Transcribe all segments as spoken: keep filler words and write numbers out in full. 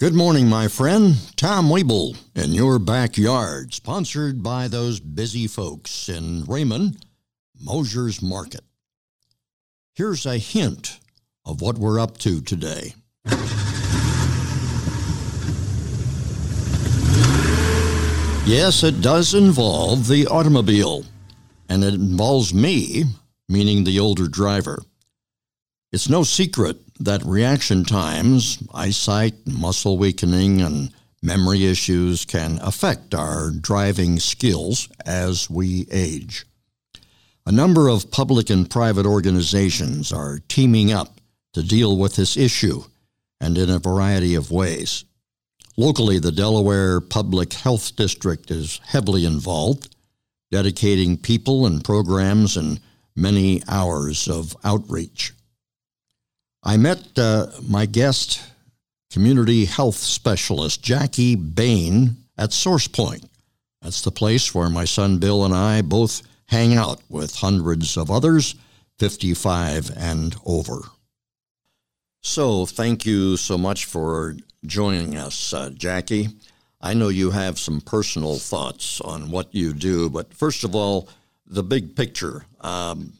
Good morning, my friend. Tom Weeble in your backyard, sponsored by those busy folks in Raymond, Mosher's Market. Here's a hint of what we're up to today. Yes, it does involve the automobile, and it involves me, meaning the older driver. It's no secret that reaction times, eyesight, muscle weakening, and memory issues can affect our driving skills as we age. A number of public and private organizations are teaming up to deal with this issue, and in a variety of ways. Locally, the Delaware Public Health District is heavily involved, dedicating people and programs and many hours of outreach. I met uh, my guest, community health specialist Jackie Bain, at SourcePoint. That's the place where my son Bill and I both hang out with hundreds of others, fifty-five and over. So thank you so much for joining us, uh, Jackie. I know you have some personal thoughts on what you do, but first of all, the big picture. Um,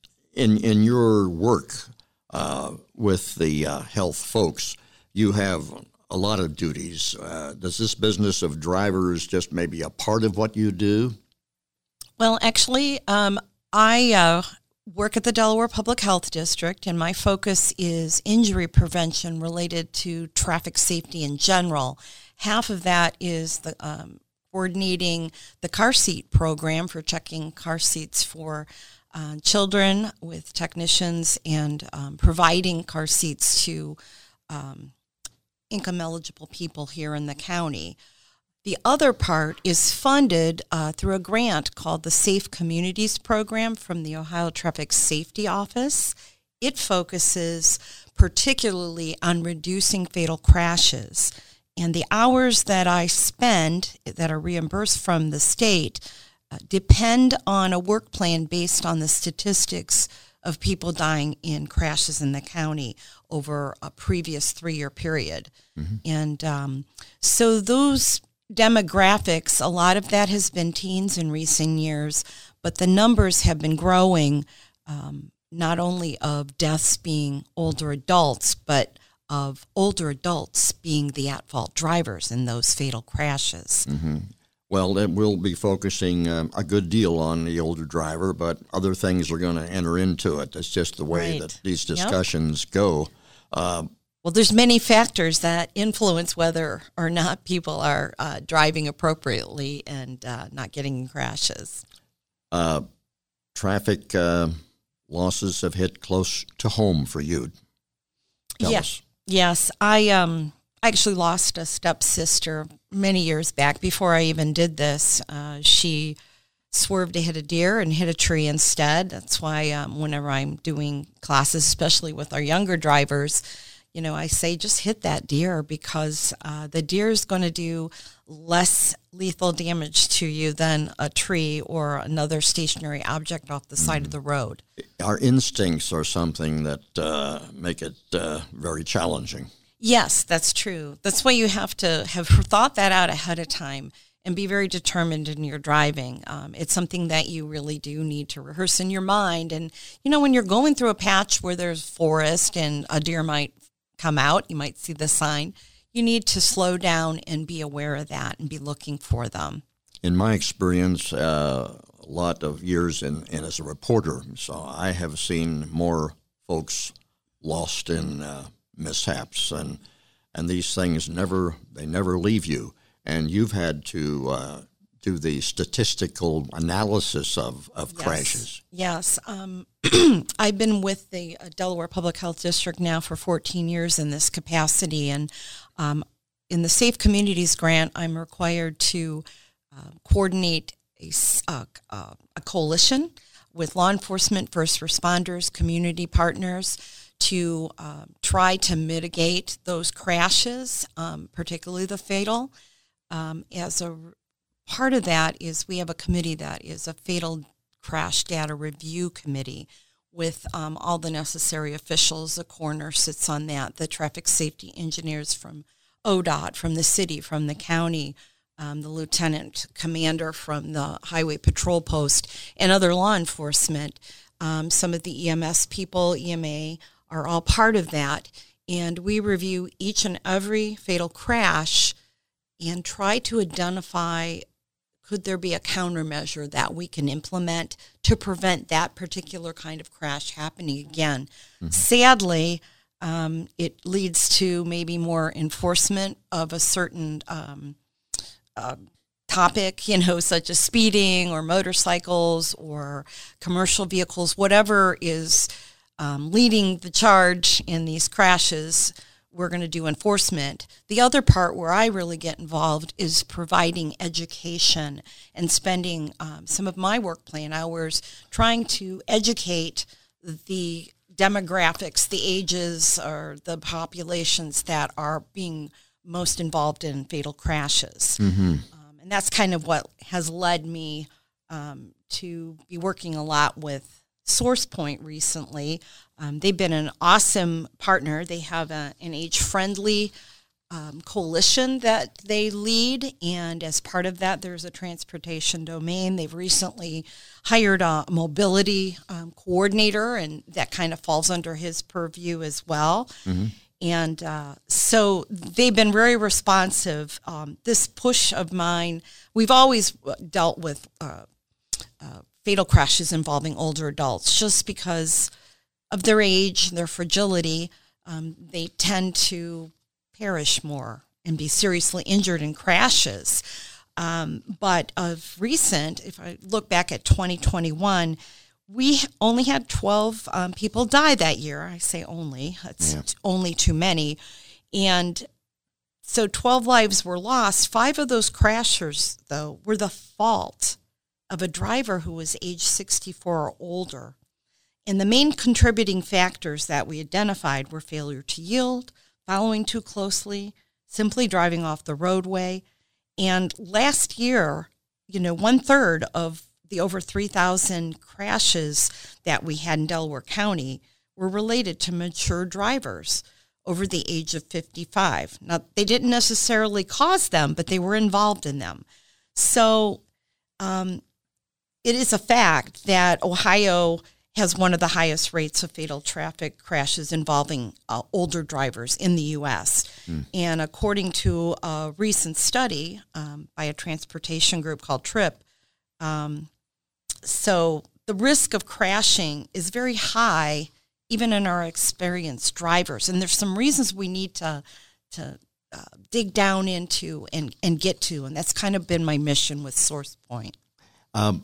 in in your work uh, with the uh, health folks, you have a lot of duties. Uh, does this business of drivers just maybe a part of what you do? Well, actually, um, I uh, work at the Delaware Public Health District, and my focus is injury prevention related to traffic safety in general. Half of that is the um, coordinating the car seat program for checking car seats for uh, children with technicians and um, providing car seats to um, income-eligible people here in the county. The other part is funded uh, through a grant called the Safe Communities Program from the Ohio Traffic Safety Office. It focuses particularly on reducing fatal crashes. And the hours that I spend that are reimbursed from the state uh, depend on a work plan based on the statistics of people dying in crashes in the county over a previous three-year period. Mm-hmm. And um, so those demographics, a lot of that has been teens in recent years, but the numbers have been growing, um, not only of deaths being older adults, but of older adults being the at-fault drivers in those fatal crashes. Mm-hmm. Well, then we'll be focusing um, a good deal on the older driver, but other things are going to enter into it. That's just the way Right. that these discussions yep. go. Uh, Well, there's many factors that influence whether or not people are uh, driving appropriately and uh, not getting in crashes. Uh, traffic uh, losses have hit close to home for you. Tell yeah. us. Yes, I um actually lost a stepsister many years back before I even did this. Uh, she swerved to hit a deer and hit a tree instead. That's why um, whenever I'm doing classes, especially with our younger drivers, you know, I say just hit that deer because uh, the deer is going to do less lethal damage to you than a tree or another stationary object off the side mm-hmm. of the road. Our instincts are something that uh, make it uh, very challenging. Yes, that's true. That's why you have to have thought that out ahead of time and be very determined in your driving. Um, it's something that you really do need to rehearse in your mind. And, you know, when you're going through a patch where there's forest and a deer might come out, you might see the sign, you need to slow down and be aware of that and be looking for them. In my experience, uh, a lot of years in, in as a reporter, so I have seen more folks lost in uh, mishaps, and and these things never, they never leave you. And you've had to uh, do the statistical analysis of, of yes. crashes. Yes. Um, I've been with the Delaware Public Health District now for fourteen years in this capacity. And um, in the Safe Communities Grant, I'm required to uh, coordinate a, uh, uh, a coalition with law enforcement, first responders, community partners to uh, try to mitigate those crashes, um, particularly the fatal. Um, as a part of that is we have a committee that is a fatal crash data review committee with um, all the necessary officials. The coroner sits on that, the traffic safety engineers from O D O T, from the city, from the county, um, the lieutenant commander from the highway patrol post, and other law enforcement. Um, some of the E M S people, E M A, are all part of that. And we review each and every fatal crash and try to identify, could there be a countermeasure that we can implement to prevent that particular kind of crash happening again? Mm-hmm. Sadly, um, it leads to maybe more enforcement of a certain um, uh, topic, you know, such as speeding or motorcycles or commercial vehicles, whatever is um, leading the charge in these crashes. We're going to do enforcement. The other part where I really get involved is providing education and spending um, some of my work plan hours trying to educate the demographics, the ages, or the populations that are being most involved in fatal crashes. Mm-hmm. Um, and that's kind of what has led me um, to be working a lot with SourcePoint recently. Um, they've been an awesome partner. They have a, an age-friendly um, coalition that they lead, and as part of that, there's a transportation domain. They've recently hired a mobility um, coordinator, and that kind of falls under his purview as well. Mm-hmm. And uh, so they've been very responsive. Um, this push of mine, we've always dealt with uh, uh, fatal crashes involving older adults just because of their age, their fragility. Um, they tend to perish more and be seriously injured in crashes. Um, but of recent, if I look back at twenty twenty-one, we only had twelve um, people die that year. I say only. That's yeah. only too many. And so twelve lives were lost. Five of those crashers, though, were the fault of a driver who was age sixty-four or older. And the main contributing factors that we identified were failure to yield, following too closely, simply driving off the roadway. And last year, you know, one third of the over three thousand crashes that we had in Delaware County were related to mature drivers over the age of fifty-five. Now, they didn't necessarily cause them, but they were involved in them. So um, it is a fact that Ohio has one of the highest rates of fatal traffic crashes involving uh, older drivers in the U S Mm. And according to a recent study um, by a transportation group called TRIP, um, so the risk of crashing is very high, even in our experienced drivers. And there's some reasons we need to to uh, dig down into and, and get to, and that's kind of been my mission with SourcePoint. Um,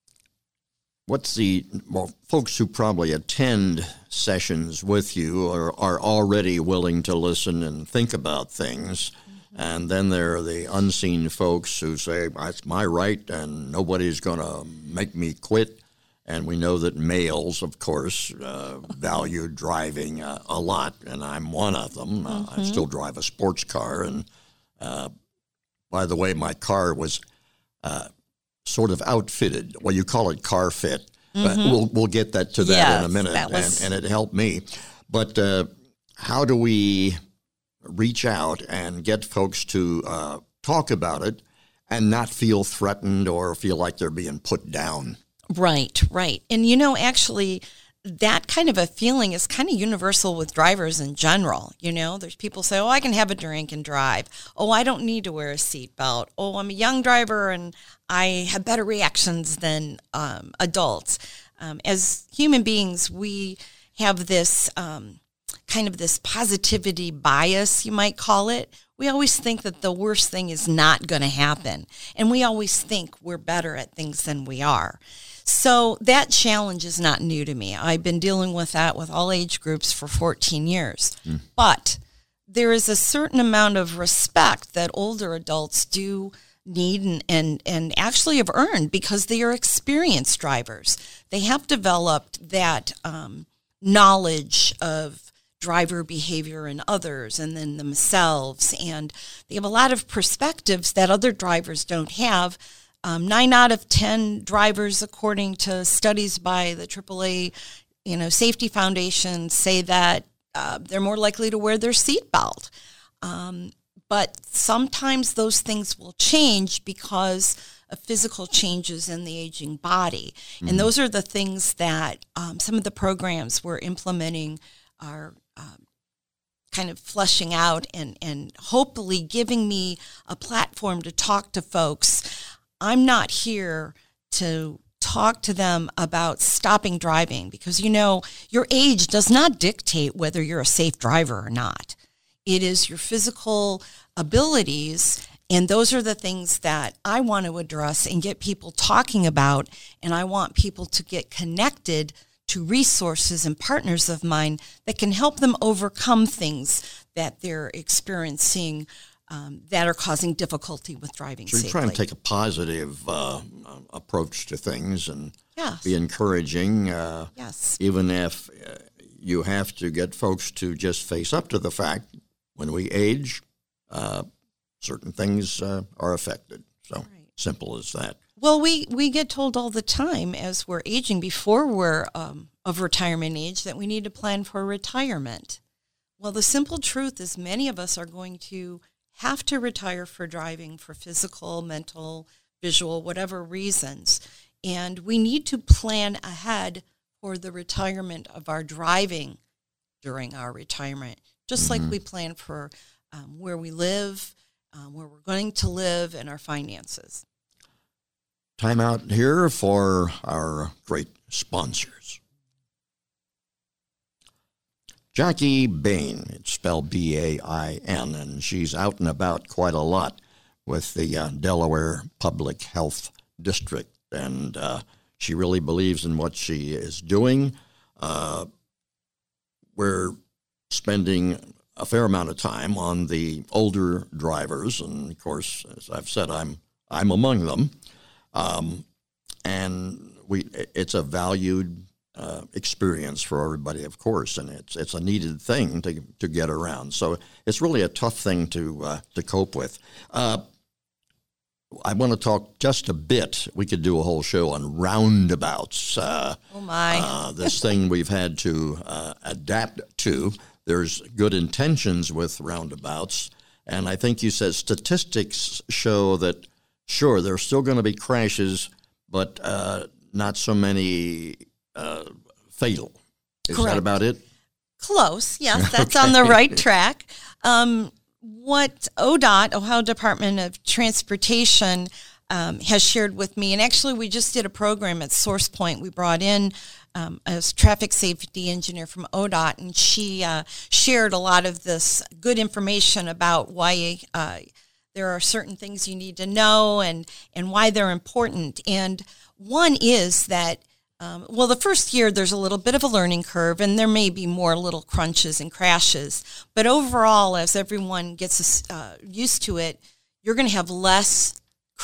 What's the, well, folks who probably attend sessions with you are, are already willing to listen and think about things. Mm-hmm. And then there are the unseen folks who say, it's my right and nobody's going to make me quit. And we know that males, of course, uh, value driving uh, a lot, and I'm one of them. Mm-hmm. Uh, I still drive a sports car. And uh, by the way, my car was Uh, sort of outfitted. Well, you call it car fit. Mm-hmm. But we'll we'll get that to that yes, in a minute, was... and, and it helped me. But uh, how do we reach out and get folks to uh, talk about it and not feel threatened or feel like they're being put down? Right, right. And, you know, actually, that kind of a feeling is kind of universal with drivers in general. You know, there's people say, oh, I can have a drink and drive. Oh, I don't need to wear a seatbelt. Oh, I'm a young driver and I have better reactions than um, adults. Um, as human beings, we have this um, kind of this positivity bias, you might call it. We always think that the worst thing is not going to happen. And we always think we're better at things than we are. So that challenge is not new to me. I've been dealing with that with all age groups for fourteen years. Mm. But there is a certain amount of respect that older adults do need and, and, and actually have earned because they are experienced drivers. They have developed that um, knowledge of driver behavior in others and then themselves. And they have a lot of perspectives that other drivers don't have. Um, nine out of ten drivers, according to studies by the triple A, you know, Safety Foundation, say that uh, they're more likely to wear their seatbelt. Um, but sometimes those things will change because of physical changes in the aging body. Mm-hmm. And those are the things that um, some of the programs we're implementing are um, kind of fleshing out and, and hopefully giving me a platform to talk to folks. I'm not here to talk to them about stopping driving because, you know, your age does not dictate whether you're a safe driver or not. It is your physical abilities, and those are the things that I want to address and get people talking about, and I want people to get connected to resources and partners of mine that can help them overcome things that they're experiencing um, that are causing difficulty with driving so you're safely. Trying to take a positive uh, approach to things and yes. be encouraging, uh, yes. even if uh, you have to get folks to just face up to the fact when we age, uh, certain things uh, are affected. So right. Simple as that. Well, we, we get told all the time as we're aging, before we're um, of retirement age, that we need to plan for retirement. Well, the simple truth is many of us are going to have to retire for driving for physical, mental, visual, whatever reasons. And we need to plan ahead for the retirement of our driving during our retirement, just mm-hmm. like we plan for um, where we live, um, where we're going to live, and our finances. Time out here for our great sponsors. Jackie Bain, it's spelled B A I N, and she's out and about quite a lot with the uh, Delaware Public Health District, and uh, she really believes in what she is doing. Uh, we're spending a fair amount of time on the older drivers, and of course, as I've said, I'm I'm among them. Um, and we, it's a valued uh, experience for everybody, of course, and it's it's a needed thing to to get around. So it's really a tough thing to uh, to cope with. Uh, I want to talk just a bit. We could do a whole show on roundabouts. Uh, oh my! uh, this thing we've had to uh, adapt to. There's good intentions with roundabouts, and I think you said statistics show that. Sure, there are still going to be crashes, but uh, not so many uh, fatal. Is Correct. That about it? Close, yes. That's okay. on the right track. Um, what O D O T, Ohio Department of Transportation, um, has shared with me, and actually we just did a program at SourcePoint. We brought in um, a traffic safety engineer from O D O T, and she uh, shared a lot of this good information about why uh, there are certain things you need to know and, and why they're important. And one is that, um, well, the first year there's a little bit of a learning curve, and there may be more little crunches and crashes. But overall, as everyone gets uh, used to it, you're going to have less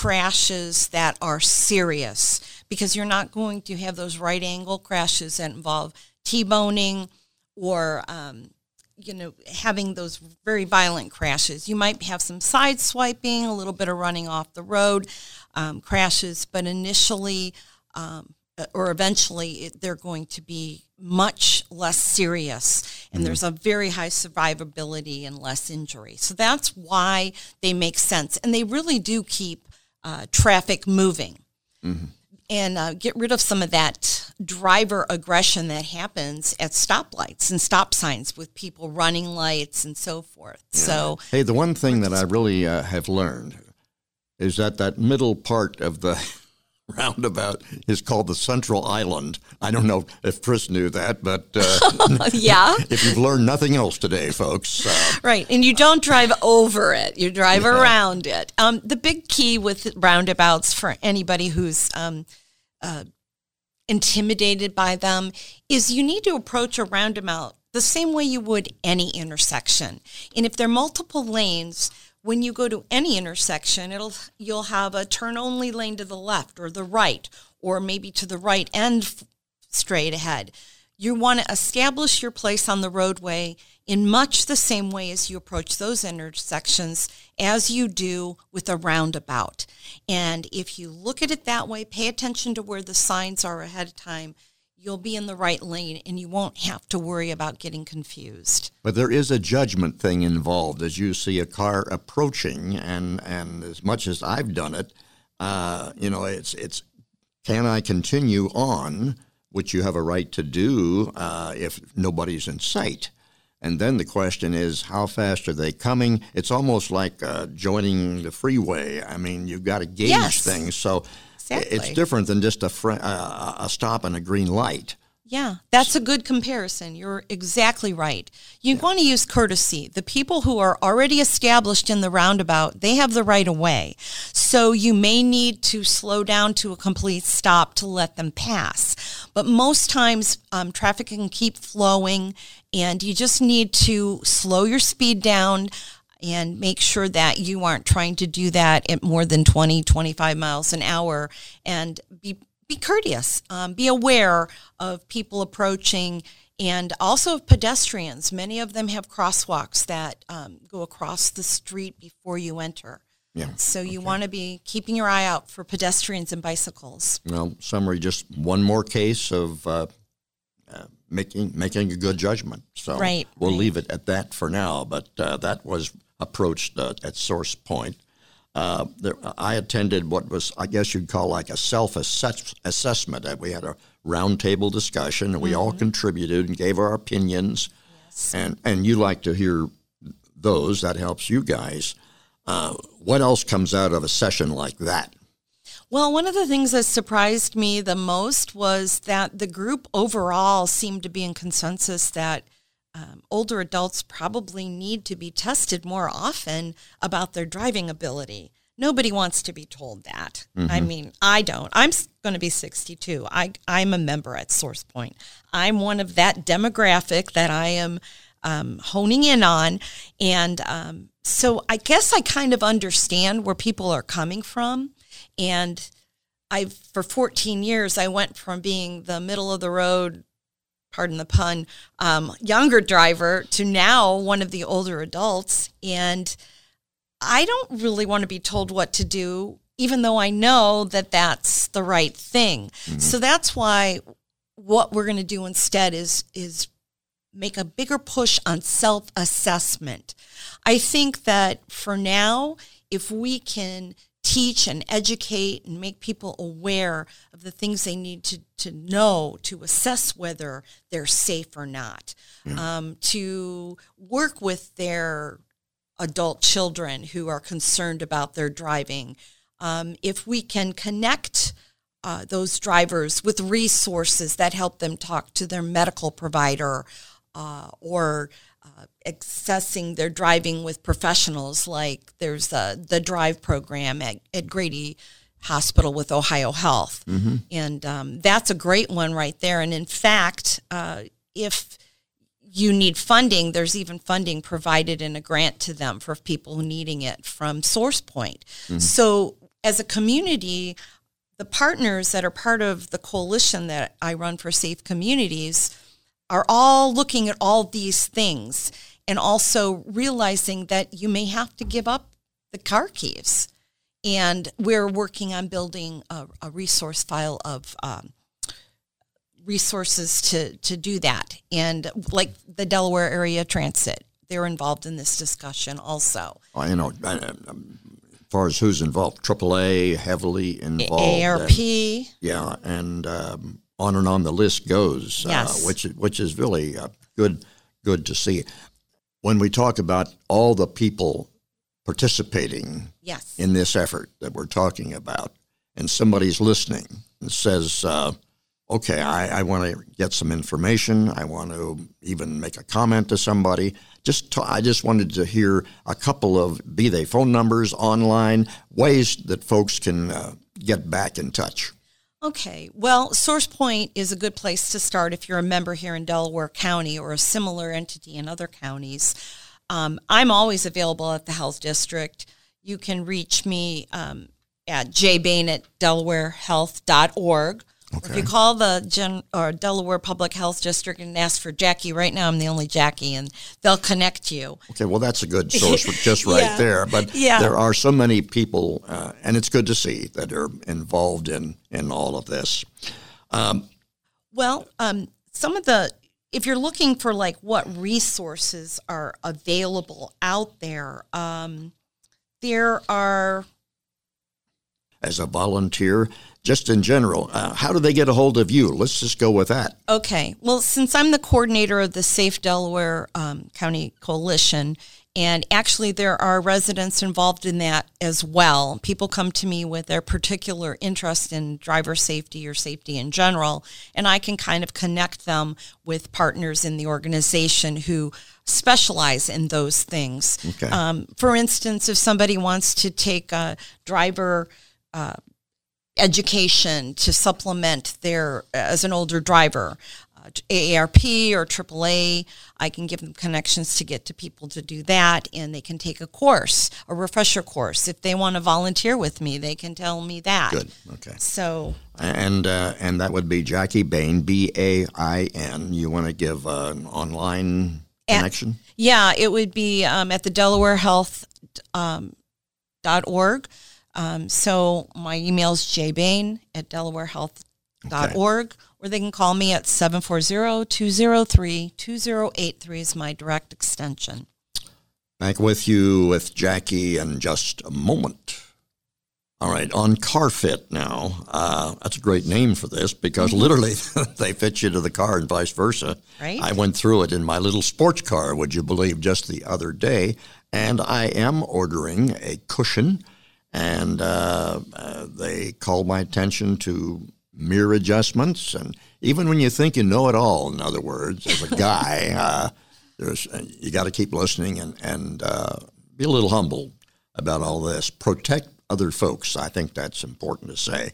crashes that are serious because you're not going to have those right angle crashes that involve T-boning or um you know, having those very violent crashes. You might have some side swiping, a little bit of running off the road um, crashes, but initially um, or eventually it, they're going to be much less serious, and mm-hmm. there's a very high survivability and less injury. So that's why they make sense, and they really do keep uh, traffic moving. Mm-hmm. And uh, get rid of some of that driver aggression that happens at stoplights and stop signs with people running lights and so forth. Yeah. So, hey, the one thing that I really uh, have learned is that that middle part of the roundabout is called the Central Island. I don't know if Chris knew that, but uh, yeah. If you've learned nothing else today, folks. Uh, right, and you don't drive over it. You drive yeah. around it. Um, the big key with roundabouts for anybody who's um, uh, intimidated by them is you need to approach a roundabout the same way you would any intersection. And if there are multiple lanes, when you go to any intersection, it'll you'll have a turn-only lane to the left or the right, or maybe to the right and f- straight ahead. You want to establish your place on the roadway in much the same way as you approach those intersections as you do with a roundabout. And if you look at it that way, pay attention to where the signs are ahead of time, you'll be in the right lane and you won't have to worry about getting confused. But there is a judgment thing involved as you see a car approaching, and, and as much as I've done it, uh, you know, it's it's can I continue on, which you have a right to do uh, if nobody's in sight. And then the question is, how fast are they coming? It's almost like uh, joining the freeway. I mean, you've got to gauge yes. things. So exactly. It's different than just a, fr- uh, a stop and a green light. Yeah, that's a good comparison. You're exactly right. You yeah. want to use courtesy. The people who are already established in the roundabout, they have the right of way. So you may need to slow down to a complete stop to let them pass. But most times, um, traffic can keep flowing, and you just need to slow your speed down and make sure that you aren't trying to do that at more than twenty, twenty-five miles an hour, and be Be courteous. Um, be aware of people approaching, and also of pedestrians. Many of them have crosswalks that um, go across the street before you enter. Yeah. So you okay. want to be keeping your eye out for pedestrians and bicycles. Well, summary, just one more case of uh, uh, making making a good judgment. So right, we'll right. leave it at that for now. But uh, that was approached uh, at Source Point. Uh, there, I attended what was, I guess you'd call like a self-assessment. We had a roundtable discussion, and we mm-hmm. all contributed and gave our opinions. Yes. And, and you like to hear those. That helps you guys. Uh, what else comes out of a session like that? Well, one of the things that surprised me the most was that the group overall seemed to be in consensus that Um, older adults probably need to be tested more often about their driving ability. Nobody wants to be told that. Mm-hmm. I mean, I don't. I'm going to be sixty-two. I, I'm a member at Source Point. I'm one of that demographic that I am um, honing in on. And um, so I guess I kind of understand where people are coming from. And I've, for fourteen years, I went from being the middle of the road, pardon the pun, um, younger driver to now one of the older adults. And I don't really want to be told what to do, even though I know that that's the right thing. Mm-hmm. So that's why what we're going to do instead is, is make a bigger push on self-assessment. I think that for now, if we can teach and educate and make people aware of the things they need to, to know to assess whether they're safe or not, mm. um, to work with their adult children who are concerned about their driving. Um, if we can connect uh, those drivers with resources that help them talk to their medical provider uh, or Uh, accessing their driving with professionals, like there's the, the drive program at, at Grady Hospital with Ohio Health. Mm-hmm. And um, that's a great one right there. And in fact, uh, if you need funding, there's even funding provided in a grant to them for people needing it from Source Point. Mm-hmm. So as a community, the partners that are part of the coalition that I run for Safe Communities are all looking at all these things and also realizing that you may have to give up the car keys. And we're working on building a, a resource file of um, resources to, to do that. And like the Delaware Area Transit, they're involved in this discussion also. Oh, you know, as far as who's involved, triple A heavily involved. A A R P. And, yeah, and um, on and on the list goes, yes. uh, which, which is really uh, good, good to see. When we talk about all the people participating yes. in this effort that we're talking about, and somebody's listening and says, uh, okay, I, I want to get some information. I want to even make a comment to somebody. Just t- I just wanted to hear a couple of, be they phone numbers, online, ways that folks can uh, get back in touch. Okay. Well, Source Point is a good place to start if you're a member here in Delaware County or a similar entity in other counties. Um, I'm always available at the Health District. You can reach me um, at j bain at delaware health dot org. Okay. If you call the Gen- or Delaware Public Health District and ask for Jackie, right now I'm the only Jackie, and they'll connect you. Okay, well, that's a good source just right yeah. there. But yeah. there are so many people, uh, and it's good to see that are involved in, in all of this. Um, Well, um, some of the, if you're looking for like what resources are available out there, um, there are. As a volunteer, just in general, uh, how do they get a hold of you? Let's just go with that. Okay. Well, since I'm the coordinator of the Safe Delaware um, County Coalition, and actually there are residents involved in that as well. People come to me with their particular interest in driver safety or safety in general, and I can kind of connect them with partners in the organization who specialize in those things. Okay. Um, for instance, if somebody wants to take a driver uh, education to supplement their, as an older driver, uh, A A R P or triple A, I can give them connections to get to people to do that, and they can take a course, a refresher course. If they want to volunteer with me, they can tell me that. Good, okay. So, And uh, and that would be Jackie Bain, B A I N. You want to give uh, an online connection? At, yeah, it would be um, at the Delaware Health um, dot org. Um, so my email is jbain at delaware health dot org, okay. Or they can call me at seven four zero, two zero three, two zero eight three is my direct extension. Back with you with Jackie in just a moment. All right, on CarFit now. Uh, that's a great name for this because mm-hmm. literally they fit you to the car and vice versa. Right. I went through it in my little sports car, would you believe, just the other day, and I am ordering a cushion. And uh, uh, they called my attention to mirror adjustments. And even when you think you know it all, in other words, as a guy, uh, there's you got to keep listening and, and uh, be a little humble about all this. Protect other folks. I think that's important to say.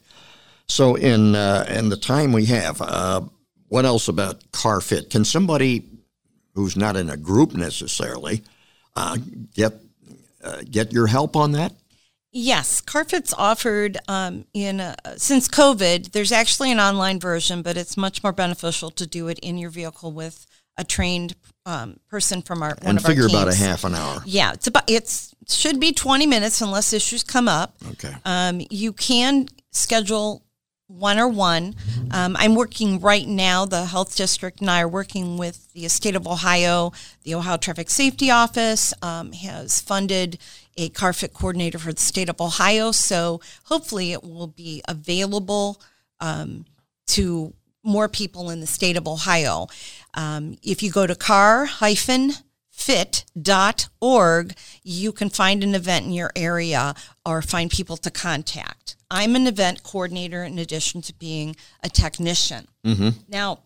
So in, uh, in the time we have, uh, what else about CarFit? Can somebody who's not in a group necessarily uh, get uh, get your help on that? Yes, CarFit's offered um, in uh, since COVID. There's actually an online version, but it's much more beneficial to do it in your vehicle with a trained um, person from our one and of our figure teams. about a half an hour. Yeah, it's about it's should be twenty minutes unless issues come up. Okay. Um, you can schedule one or one. Um, I'm working right now. The health district and I are working with the state of Ohio. The Ohio Traffic Safety Office um, has funded a CarFit coordinator for the state of Ohio. So hopefully it will be available um, to more people in the state of Ohio. Um, if you go to car dash fit dot org, you can find an event in your area or find people to contact. I'm an event coordinator in addition to being a technician. Mm-hmm. Now,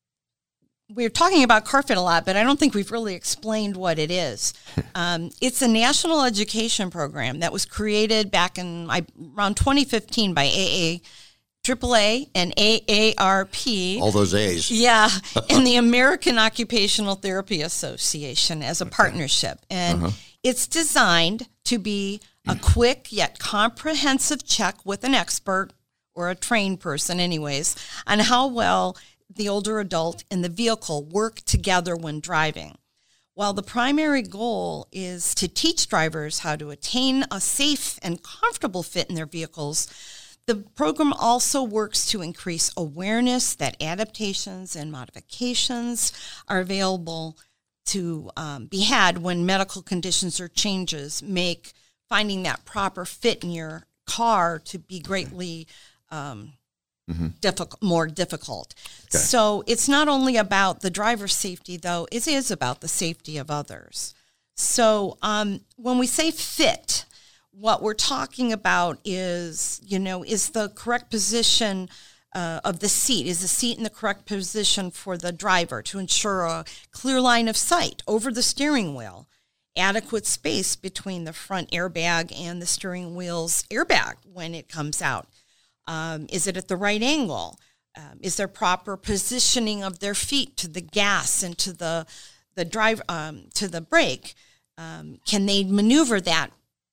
we're talking about CarFit a lot, but I don't think we've really explained what it is. Um, it's a national education program that was created back in I, around twenty fifteen by A A, triple A, and A A R P. All those A's. Yeah, and the American Occupational Therapy Association as a okay. partnership. And uh-huh. it's designed to be a quick yet comprehensive check with an expert or a trained person anyways on how well the older adult and the vehicle work together when driving. While the primary goal is to teach drivers how to attain a safe and comfortable fit in their vehicles, the program also works to increase awareness that adaptations and modifications are available to um, be had when medical conditions or changes make finding that proper fit in your car to be greatly um, mm-hmm. difficult, more difficult. Okay. So it's not only about the driver's safety, though. It is about the safety of others. So um, when we say fit, what we're talking about is, you know, is the correct position uh, of the seat. Is the seat in the correct position for the driver to ensure a clear line of sight over the steering wheel? Adequate space between the front airbag and the steering wheel's airbag when it comes out. Um, is it at the right angle? Um, is there proper positioning of their feet to the gas and to the the drive um, to the brake? Um, can they maneuver that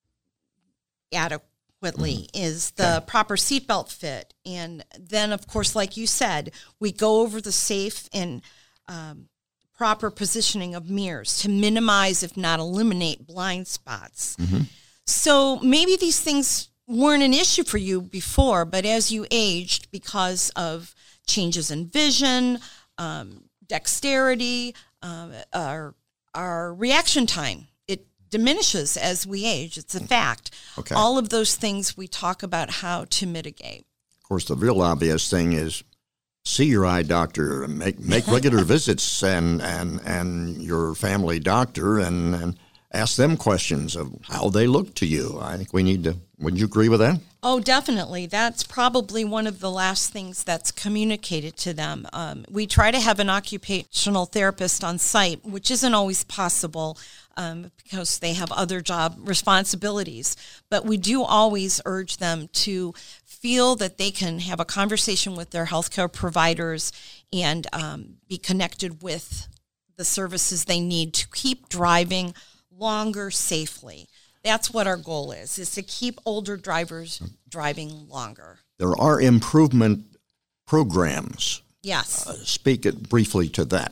adequately? Mm-hmm. Is the okay. proper seatbelt fit? And then, of course, like you said, we go over the safe and um, proper positioning of mirrors to minimize, if not eliminate, blind spots. Mm-hmm. So maybe these things weren't an issue for you before, but as you aged because of changes in vision, um, dexterity, um, our, our reaction time. It diminishes as we age. It's a fact. Okay. All of those things we talk about how to mitigate. Of course, the real obvious thing is see your eye doctor and make make regular visits and, and and your family doctor and, and ask them questions of how they look to you. I think we need to, would you agree with that? Oh, definitely. That's probably one of the last things that's communicated to them. Um, we try to have an occupational therapist on site, which isn't always possible um, because they have other job responsibilities. But we do always urge them to feel that they can have a conversation with their healthcare providers and um, be connected with the services they need to keep driving longer safely. That's what our goal is, is to keep older drivers driving longer. There are improvement programs. Yes. Uh, speak it briefly to that.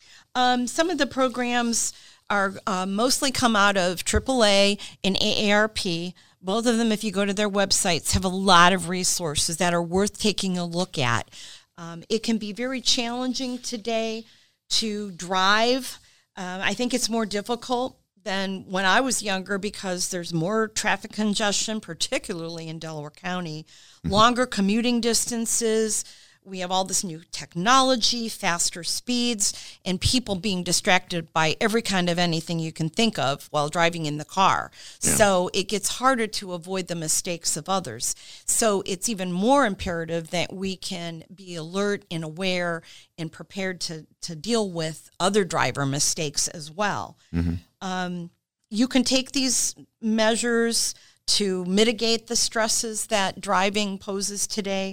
Um, some of the programs are uh, mostly come out of triple A and A A R P. Both of them, if you go to their websites, have a lot of resources that are worth taking a look at. Um, it can be very challenging today to drive. Uh, I think it's more difficult than when I was younger because there's more traffic congestion, particularly in Delaware County, mm-hmm. longer commuting distances. We have all this new technology, faster speeds, and people being distracted by every kind of anything you can think of while driving in the car. Yeah. So it gets harder to avoid the mistakes of others. So it's even more imperative that we can be alert and aware and prepared to, to deal with other driver mistakes as well. Mm-hmm. Um, you can take these measures to mitigate the stresses that driving poses today.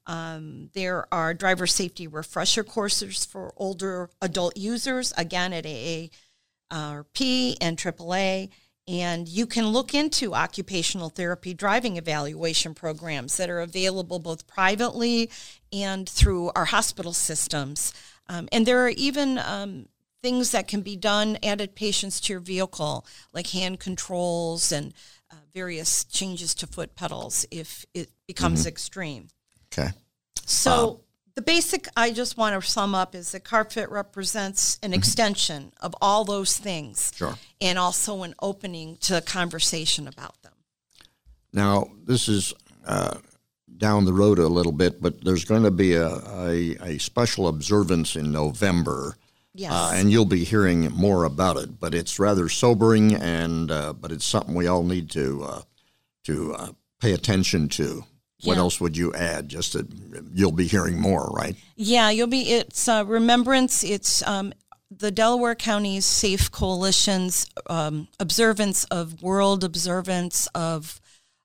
Um, there are driver safety refresher courses for older adult users, again at A A R P and triple A. And you can look into occupational therapy driving evaluation programs that are available both privately and through our hospital systems. Um, and there are even um, things that can be done, added patients to your vehicle, like hand controls and uh, various changes to foot pedals if it becomes mm-hmm. extreme. Okay. So um, the basic, I just want to sum up, is that CarFit represents an mm-hmm. extension of all those things. Sure. And also an opening to a conversation about them. Now, this is uh, down the road a little bit, but there's going to be a, a, a special observance in November. Yes. Uh, and you'll be hearing more about it, but it's rather sobering, and uh, but it's something we all need to uh, to uh, pay attention to. What yeah. else would you add? Just that you'll be hearing more, right? Yeah, you'll be. It's uh, remembrance. It's um, the Delaware County Safe Coalition's um, observance of world observance of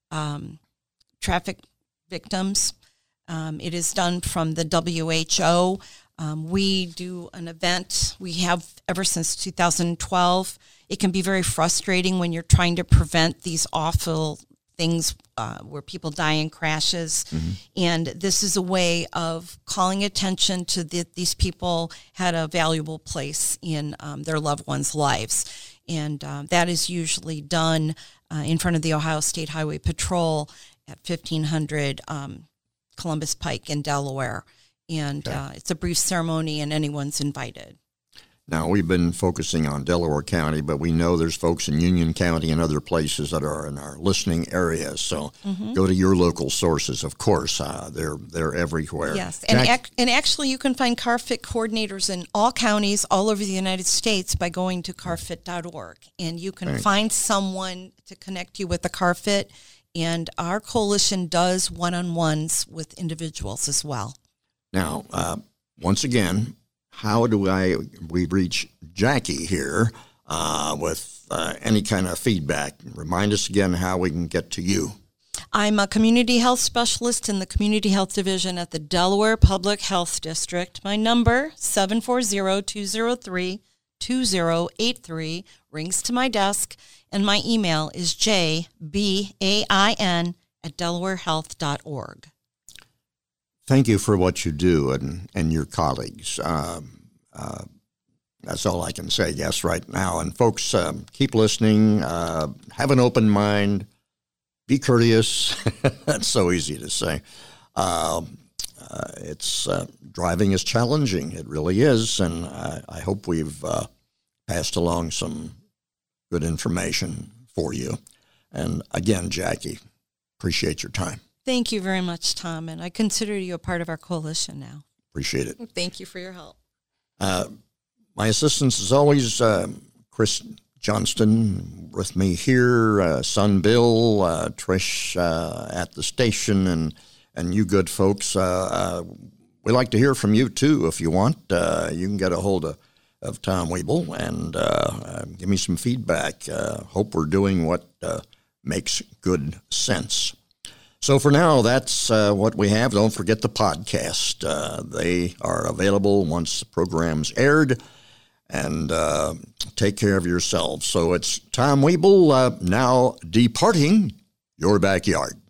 um, traffic victims. Um, it is done from the W H O. Um, we do an event. We have ever since two thousand twelve. It can be very frustrating when you're trying to prevent these awful things uh, where people die in crashes. Mm-hmm. And this is a way of calling attention to that these people had a valuable place in um, their loved ones' lives. And uh, that is usually done uh, in front of the Ohio State Highway Patrol at fifteen hundred um, Columbus Pike in Delaware. And okay. uh, it's a brief ceremony, and anyone's invited. Now, we've been focusing on Delaware County, but we know there's folks in Union County and other places that are in our listening areas. So mm-hmm. go to your local sources, of course. Uh, they're they're everywhere. Yes, and, ac- and actually you can find CarFit coordinators in all counties all over the United States by going to carfit dot org. And you can Thanks. find someone to connect you with the CarFit. And our coalition does one-on-ones with individuals as well. Now, uh, once again, how do I we reach Jackie here uh, with uh, any kind of feedback? Remind us again how we can get to you. I'm a community health specialist in the Community Health Division at the Delaware Public Health District. My number, seven four zero, two zero three, two zero eight three, rings to my desk, and my email is j b a i n at delaware health dot org. Thank you for what you do and, and your colleagues. Um, uh, that's all I can say, yes, right now. And folks, um, keep listening. Uh, have an open mind. Be courteous. That's so easy to say. Uh, uh, uh, it's uh, driving is challenging. It really is, and I, I hope we've uh, passed along some good information for you. And again, Jackie, appreciate your time. Thank you very much, Tom, and I consider you a part of our coalition now. Appreciate it. Thank you for your help. Uh, my assistants, as always, uh, Chris Johnston with me here, uh, son Bill, uh, Trish uh, at the station, and and you good folks. Uh, uh, we like to hear from you, too, if you want. Uh, you can get a hold of, of Tom Wiebel and uh, uh, give me some feedback. Uh, hope we're doing what uh, makes good sense. So for now, that's uh, what we have. Don't forget the podcast. Uh, they are available once the program's aired. And uh, take care of yourselves. So it's Tom Wiebel uh, now departing your backyard.